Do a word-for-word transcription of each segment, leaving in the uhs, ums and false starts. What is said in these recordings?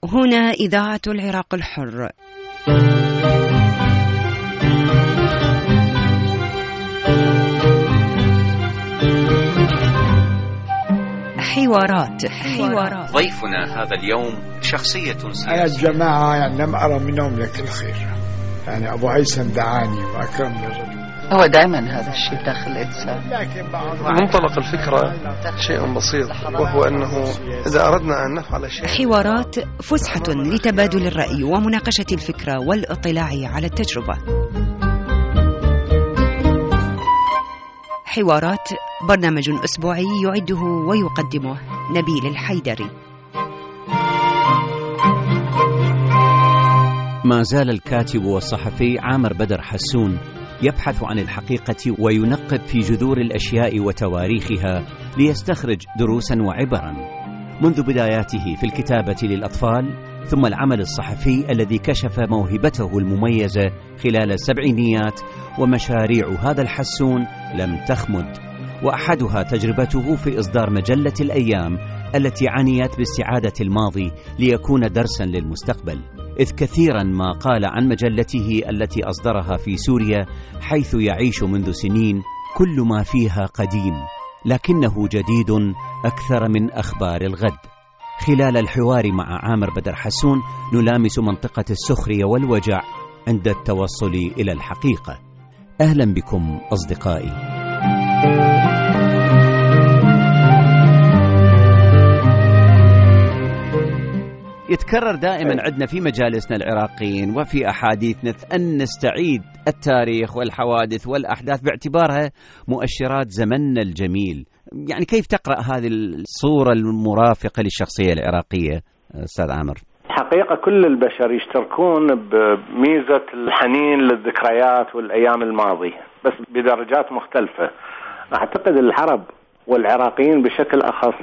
هنا إذاعة العراق الحر. حوارات حوارات ضيفنا هذا اليوم شخصية سياسية. أنا الجماعة يعني لم أرى منهم لك الخير، يعني أبو هيثم دعاني وأكرمني الرجل. هو دائما هذا الشيء داخل الإنسان. منطلق الفكرة شيء بسيط، وهو أنه إذا أردنا أن نفعل شيء. حوارات فسحة لتبادل الرأي ومناقشة الفكرة والاطلاع على التجربة. حوارات برنامج أسبوعي يعده ويقدمه نبيل الحيدري. ما زال الكاتب والصحفي عامر بدر حسون يبحث عن الحقيقة وينقب في جذور الأشياء وتواريخها ليستخرج دروسا وعبرا، منذ بداياته في الكتابة للأطفال ثم العمل الصحفي الذي كشف موهبته المميزة خلال السبعينيات. ومشاريع هذا الحسون لم تخمد، وأحدها تجربته في إصدار مجلة الأيام التي عنيت باستعادة الماضي ليكون درسا للمستقبل، إذ كثيرا ما قال عن مجلته التي أصدرها في سوريا حيث يعيش منذ سنين كل ما فيها قديم لكنه جديد أكثر من أخبار الغد. خلال الحوار مع عامر بدر حسون نلامس منطقة السخرية والوجع عند التوصل إلى الحقيقة. أهلا بكم أصدقائي. يتكرر دائما عندنا في مجالسنا العراقيين وفي أحاديثنا أن نستعيد التاريخ والحوادث والأحداث باعتبارها مؤشرات زمننا الجميل. يعني كيف تقرأ هذه الصورة المرافقة للشخصية العراقية أستاذ عامر؟ حقيقة كل البشر يشتركون بميزة الحنين للذكريات والأيام الماضية، بس بدرجات مختلفة. أعتقد العرب والعراقيين بشكل أخص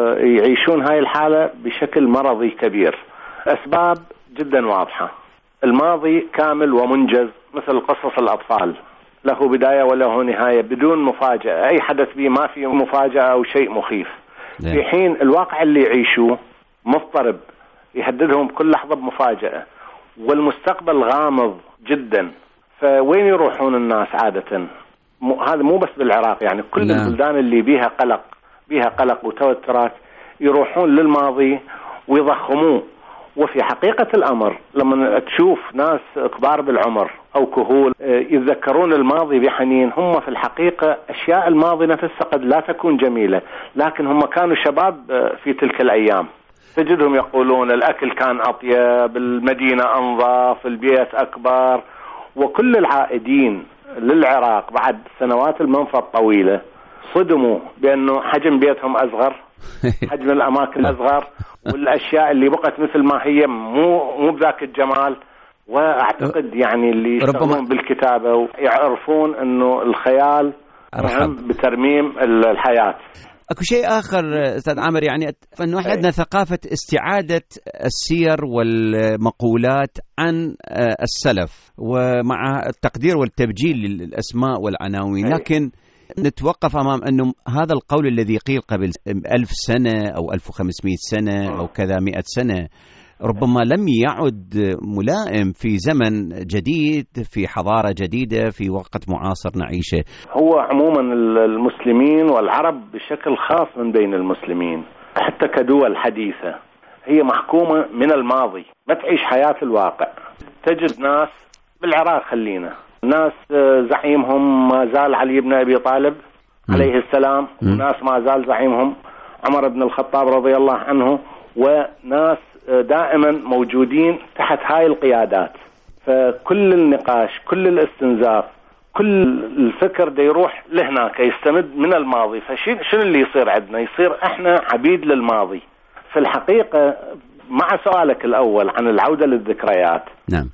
يعيشون هاي الحالة بشكل مرضي كبير. أسباب جدا واضحة. الماضي كامل ومنجز مثل قصص الأطفال، له بداية وله نهاية بدون مفاجأة، أي حدث به ما فيه مفاجأة أو شيء مخيف. في حين الواقع اللي يعيشوه مضطرب يهددهم كل لحظة بمفاجأة، والمستقبل غامض جدا. فوين يروحون الناس عادة؟ هذا مو بس بالعراق، يعني كل لا. البلدان اللي بيها قلق بيها قلق وتوترات يروحون للماضي ويضخموه. وفي حقيقة الأمر لما تشوف ناس كبار بالعمر أو كهول يتذكرون الماضي بحنين، هم في الحقيقة أشياء الماضي نفسها قد لا تكون جميلة، لكن هم كانوا شباب في تلك الأيام. تجدهم يقولون الأكل كان أطيب، المدينة أنظف، البيت أكبر. وكل العائدين للعراق بعد سنوات المنفى الطويلة صدموا بأنه حجم بيتهم أصغر، حجم الأماكن أصغر، والأشياء اللي بقت مثل ما هي مو مو بذاك الجمال. وأعتقد يعني اللي يشتغلون بالكتابة يعرفون أنه الخيال مهم بترميم الحياة. أكو شيء آخر أستاذ عامر، يعني أنه إحنا عندنا ثقافة استعادة السير والمقولات عن السلف ومع التقدير والتبجيل للأسماء والعناوين، لكن نتوقف أمام أنه هذا القول الذي قيل قبل ألف سنة أو ألف وخمسمائة سنة أو كذا مئة سنة ربما لم يعد ملائم في زمن جديد، في حضارة جديدة، في وقت معاصر نعيشه. هو عموما المسلمين والعرب بشكل خاص من بين المسلمين حتى كدول حديثة هي محكومة من الماضي، ما تعيش حياة الواقع. تجد ناس بالعراق خلينا ناس زعيمهم ما زال علي بن أبي طالب عليه السلام، وناس ما زال زعيمهم عمر بن الخطاب رضي الله عنه، وناس دائما موجودين تحت هاي القيادات. فكل النقاش، كل الاستنزاف، كل الفكر دا يروح لهناك يستمد من الماضي. فشنو اللي يصير عندنا؟ يصير احنا عبيد للماضي. في الحقيقة مع سؤالك الأول عن العودة للذكريات، نعم،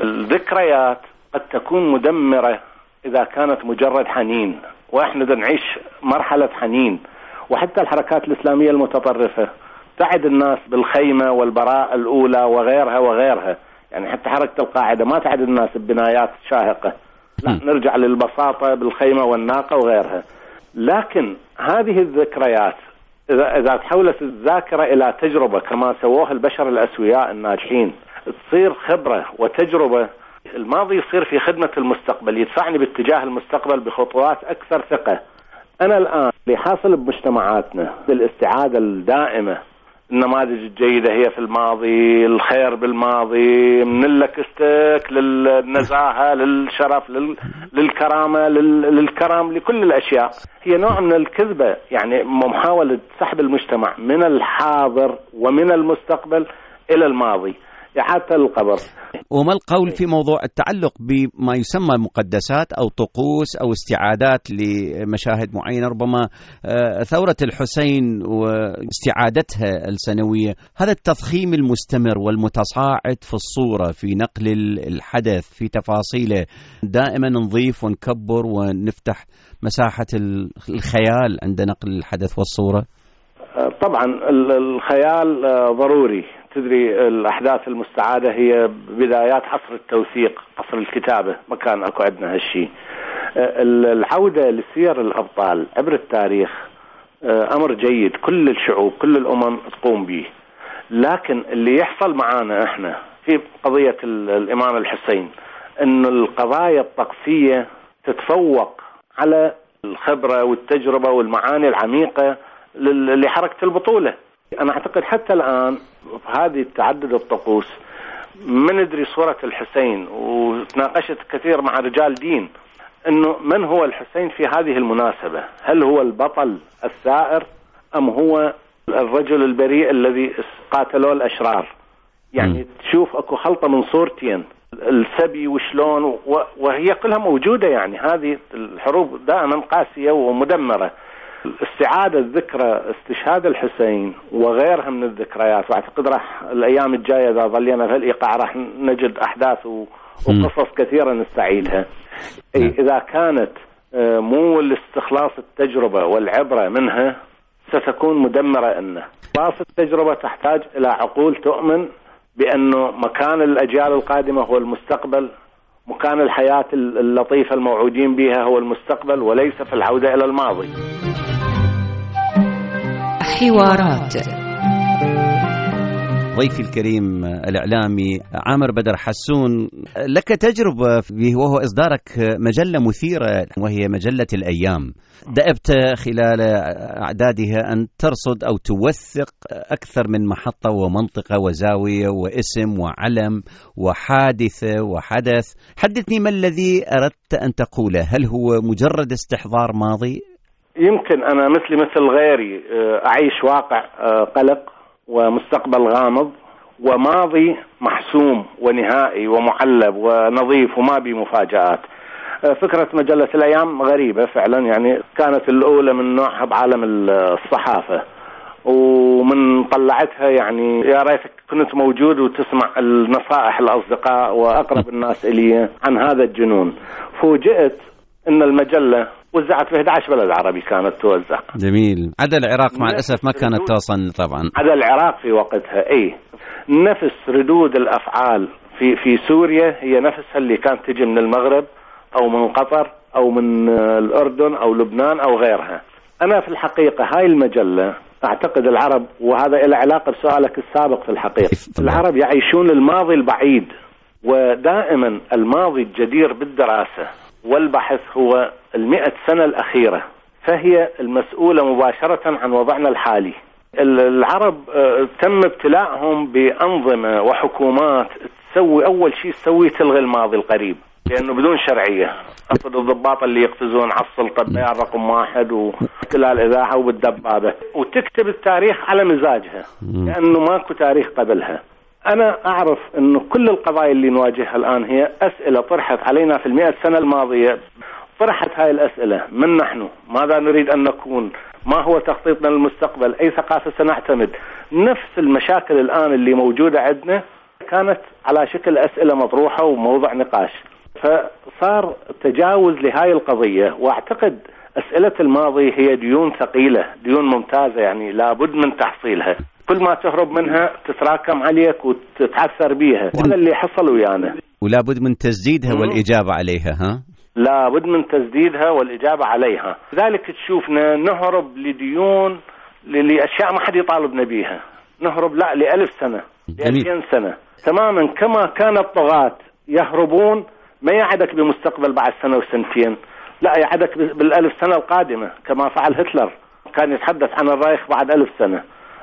الذكريات قد تكون مدمرة إذا كانت مجرد حنين، وإحنا دا نعيش مرحلة حنين. وحتى الحركات الإسلامية المتطرفة تعد الناس بالخيمة والبراءة الأولى وغيرها وغيرها، يعني حتى حركة القاعدة ما تعد الناس ببنايات شاهقة، لا، نرجع للبساطة بالخيمة والناقة وغيرها. لكن هذه الذكريات إذا إذا تحولت الذاكرة إلى تجربة كما سووها البشر الأسوياء الناجحين، تصير خبرة وتجربة، الماضي يصير في خدمة المستقبل، يدفعني باتجاه المستقبل بخطوات أكثر ثقة. أنا الآن اللي حاصل بمجتمعاتنا بالاستعادة الدائمة، النماذج الجيدة هي في الماضي، الخير بالماضي، من اللكستك للنزاهة للشرف للكرامة للكرم لكل الأشياء، هي نوع من الكذبة، يعني محاولة سحب المجتمع من الحاضر ومن المستقبل إلى الماضي، إعادة القبر. وما القول في موضوع التعلق بما يسمى مقدسات أو طقوس أو استعادات لمشاهد معينة، ربما ثورة الحسين واستعادتها السنوية، هذا التضخيم المستمر والمتصاعد في الصورة في نقل الحدث في تفاصيله، دائما نضيف ونكبر ونفتح مساحة الخيال عند نقل الحدث والصورة. طبعا الخيال ضروري، تدري الأحداث المستعادة هي بدايات عصر التوثيق، عصر الكتابة، ما كان أكو عندنا هالشيء. العودة لسير الأبطال عبر التاريخ أمر جيد، كل الشعوب كل الأمم تقوم به، لكن اللي يحصل معانا إحنا في قضية الإمام الحسين إن القضايا الطقسية تتفوق على الخبرة والتجربة والمعاني العميقة لحركة البطولة. أنا أعتقد حتى الآن هذه تعدد الطقوس، من ندري صورة الحسين، وتناقشت كثير مع رجال دين أنه من هو الحسين في هذه المناسبة، هل هو البطل الثائر أم هو الرجل البريء الذي قاتلوه الأشرار؟ يعني تشوف أكو خلطة من صورتين، السبي وشلون، وهي كلها موجودة. يعني هذه الحروب دائما قاسية ومدمرة. استعادة ذكرى استشهاد الحسين وغيرها من الذكريات، واعتقد راح الايام الجايه اذا ظلينا في الايقاع راح نجد احداث وقصص كثيره نستعيدها. اذا كانت مو لاستخلاص التجربه والعبره منها ستكون مدمره. انه خلاص التجربه تحتاج الى عقول تؤمن بانه مكان الاجيال القادمه هو المستقبل، مكان الحياه اللطيفه الموعودين بها هو المستقبل، وليس في العوده الى الماضي. حوارات. ضيفي الكريم الإعلامي عامر بدر حسون، لك تجربة وهو إصدارك مجلة مثيرة وهي مجلة الأيام، دأبت خلال أعدادها أن ترصد أو توثق أكثر من محطة ومنطقة وزاوية واسم وعلم وحادثة وحدث. حدثني ما الذي أردت أن تقوله، هل هو مجرد استحضار ماضي؟ يمكن أنا مثلي مثل غيري أعيش واقع قلق ومستقبل غامض وماضي محسوم ونهائي ومعلب ونظيف وما بي مفاجآت. فكرة مجلة الأيام غريبة فعلا، يعني كانت الأولى من نوعها بعالم الصحافة، ومن طلعتها يعني يا ريتك كنت موجود وتسمع النصائح الأصدقاء وأقرب الناس إلي عن هذا الجنون. فوجئت أن المجلة وزعت في أحد عشر بلد عربي كانت توزع. جميل. عدا العراق مع الأسف ما كانت توصل طبعا. عدا العراق في وقتها. أي نفس ردود الأفعال في في سوريا هي نفسها اللي كانت تجي من المغرب أو من قطر أو من الأردن أو لبنان أو غيرها. أنا في الحقيقة هاي المجلة أعتقد العرب، وهذا له علاقة بسؤالك السابق في الحقيقة، العرب يعيشون الماضي البعيد، ودائما الماضي الجدير بالدراسة والبحث هو المئة سنة الأخيرة، فهي المسؤولة مباشرة عن وضعنا الحالي. العرب تم ابتلاعهم بأنظمة وحكومات تسوي أول شيء تسوي تلغي الماضي القريب، لأنه بدون شرعية. أقصد الضباط اللي يقفزون على السلطة بيان رقم واحد واحتلال الإذاعة وبالدبابة، وتكتب التاريخ على مزاجها لأنه ماكو تاريخ قبلها. أنا أعرف أنه كل القضايا اللي نواجهها الآن هي أسئلة طرحت علينا في المئة سنة الماضية. طرحت هاي الأسئلة: من نحن؟ ماذا نريد أن نكون؟ ما هو تخطيطنا للمستقبل؟ أي ثقافة سنعتمد؟ نفس المشاكل الآن اللي موجودة عندنا كانت على شكل أسئلة مطروحة وموضع نقاش، فصار تجاوز لهاي القضية. وأعتقد أسئلة الماضي هي ديون ثقيلة، ديون ممتازة، يعني لابد من تحصيلها. كل ما تهرب منها تتراكم عليك وتتعثر بيها، هذا اللي حصل ويانا. ولا بد من تسديدها والإجابة عليها. ها لا بد من تسديدها والإجابة عليها. لذلك تشوفنا نهرب لديون لأشياء ما حد يطالبنا بيها، نهرب لا لألف سنة لألفين سنة تماما، كما كان الطغاة يهربون ما يعدك بمستقبل بعد سنة وسنتين، لا يعدك بالألف سنة القادمة كما فعل هتلر، كان يتحدث عن الرايخ بعد ألف سنة.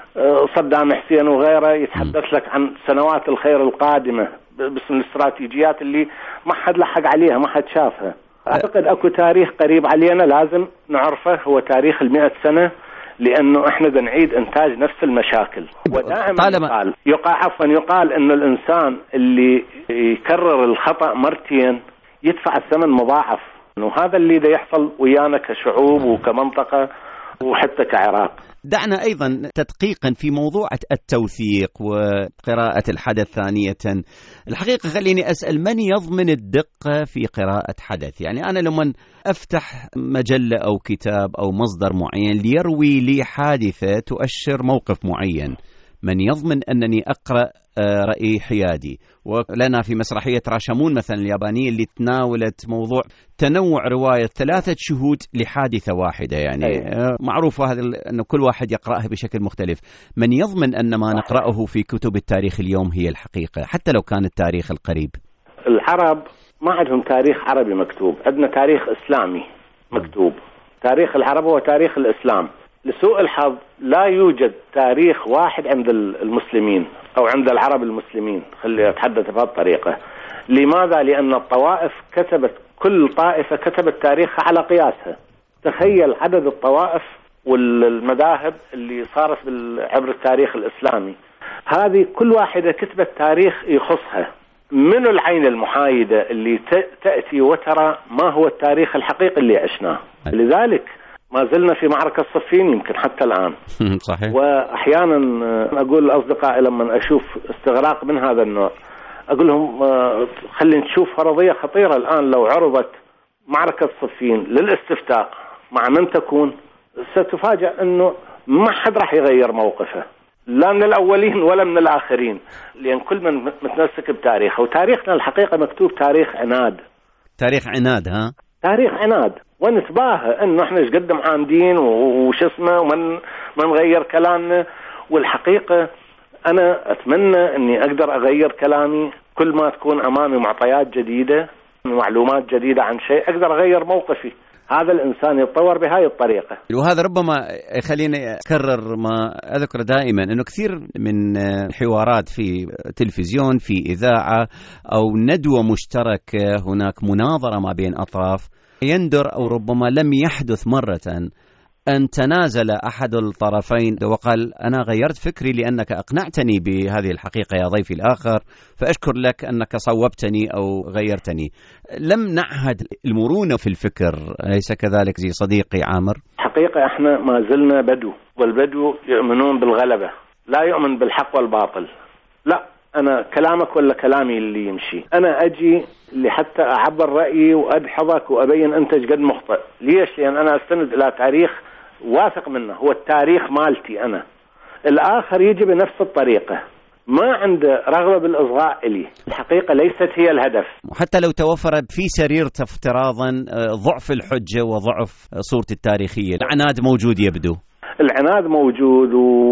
صدام حسين وغيره يتحدث لك عن سنوات الخير القادمة باسم الاستراتيجيات اللي ما حد لحق عليها، ما حد شافها. أعتقد أكو تاريخ قريب علينا لازم نعرفه، هو تاريخ المئة سنة، لأنه إحنا بنعيد إنتاج نفس المشاكل. ودائما يقال يقال عفوا يقال إنه الإنسان اللي يكرر الخطأ مرتين يدفع الثمن مضاعف، وهذا اللي دا يحصل ويانا كشعوب وكمنطقة وحتى كعراق. دعنا أيضا تدقيقا في موضوع التوثيق وقراءة الحدث ثانية. الحقيقة خليني أسأل، من يضمن الدقة في قراءة حدث؟ يعني أنا لما أفتح مجلة أو كتاب أو مصدر معين ليروي لي حادثة تؤشر موقف معين، من يضمن أنني أقرأ رأي حيادي؟ ولنا في مسرحية راشمون مثلا اليابانية اللي تناولت موضوع تنوع رواية ثلاثة شهود لحادثة واحدة، يعني أيه. معروف هذا أن كل واحد يقرأها بشكل مختلف. من يضمن أن ما نقرأه في كتب التاريخ اليوم هي الحقيقة حتى لو كان التاريخ القريب؟ العرب ما عندهم تاريخ عربي مكتوب، عندنا تاريخ إسلامي مكتوب. تاريخ العرب هو تاريخ الإسلام. لسوء الحظ لا يوجد تاريخ واحد عند المسلمين أو عند العرب المسلمين، خلي أتحدث بهذه الطريقة. لماذا؟ لأن الطوائف كتبت، كل طائفة كتبت تاريخها على قياسها. تخيل عدد الطوائف والمذاهب اللي صارت عبر التاريخ الإسلامي، هذه كل واحدة كتبت تاريخ يخصها. من العين المحايدة اللي تأتي وترى ما هو التاريخ الحقيقي اللي عشناه. لذلك ما زلنا في معركة صفين يمكن حتى الآن. صحيح. وأحيانا أقول لأصدقائي لما أشوف استغراق من هذا النوع، أقول لهم خلينا نشوف فرضية خطيرة الآن. لو عرضت معركة صفين للاستفتاء مع من تكون، ستفاجأ أنه ما حد راح يغير موقفه، لا من الأولين ولا من الآخرين، لأن كل من متمسك بتاريخه. وتاريخنا الحقيقة مكتوب تاريخ عناد. تاريخ عناد ها؟ تاريخ عناد، ونتباهى انه احنا ايش قد معاندين وش اسمه ومن ما نغير كلامنا. والحقيقه انا اتمنى اني اقدر اغير كلامي كل ما تكون امامي معطيات جديده، معلومات جديده عن شيء، اقدر اغير موقفي. هذا الانسان يتطور بهاي الطريقه. وهذا ربما خليني اكرر ما اذكر دائما، انه كثير من الحوارات في تلفزيون، في اذاعه او ندوه مشتركه، هناك مناظره ما بين اطراف، يندر أو ربما لم يحدث مرة أن تنازل أحد الطرفين وقال أنا غيرت فكري لأنك أقنعتني بهذه الحقيقة يا ضيفي الآخر، فأشكر لك أنك صوبتني أو غيرتني. لم نعهد المرونة في الفكر، أليس كذلك زي صديقي عامر؟ حقيقة احنا ما زلنا بدو، والبدو يؤمنون بالغلبة، لا يؤمن بالحق والباطل. لا أنا كلامك ولا كلامي اللي يمشي، أنا أجي لحتى أعبر رأيي وأدحضك وأبين أنت قد مخطئ. ليش؟ لأن أنا أستند إلى تاريخ واثق منه، هو التاريخ مالتي أنا. الآخر يجي بنفس الطريقة، ما عنده رغبة بالإصغاء إلي. الحقيقة ليست هي الهدف. حتى لو توفر في سرير افتراضا ضعف الحجة وضعف صورة التاريخية، العناد موجود يبدو. العناد موجود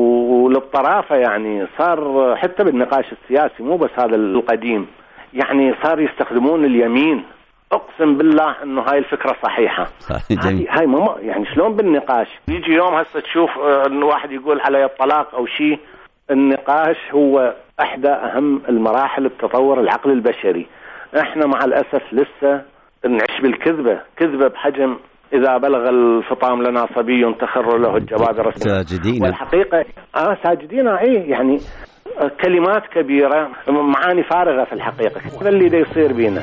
وللطرافة، يعني صار حتى بالنقاش السياسي، مو بس هذا القديم، يعني صار يستخدمون اليمين. أقسم بالله إنه هاي الفكرة صحيحة. هاي هاي ما يعني شلون بالنقاش يجي يوم هسه تشوف إنه واحد يقول على الطلاق أو شيء. النقاش هو إحدى أهم المراحل بتطور العقل البشري. إحنا مع الأسف لسه نعيش بالكذبة، كذبة بحجم إذا بلغ الفطام لنا صبي تخر له الجوابر ساجدين. والحقيقة آه ساجدين إيه يعني كلمات كبيرة، معاني فارغة في الحقيقة. هذا اللي دا يصير بينا.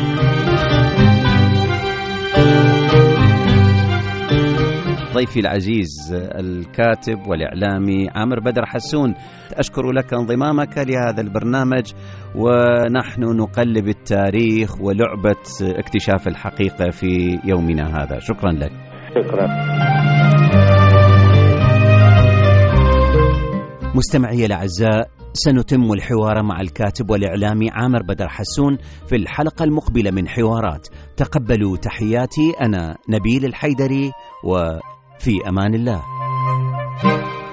ضيفي العزيز الكاتب والإعلامي عامر بدر حسون، أشكر لك انضمامك لهذا البرنامج، ونحن نقلب التاريخ ولعبة اكتشاف الحقيقة في يومنا هذا. شكرا لك. شكرا. مستمعي الأعزاء، سنتم الحوار مع الكاتب والإعلامي عامر بدر حسون في الحلقة المقبلة من حوارات. تقبلوا تحياتي، أنا نبيل الحيدري، وفي أمان الله. اليوم.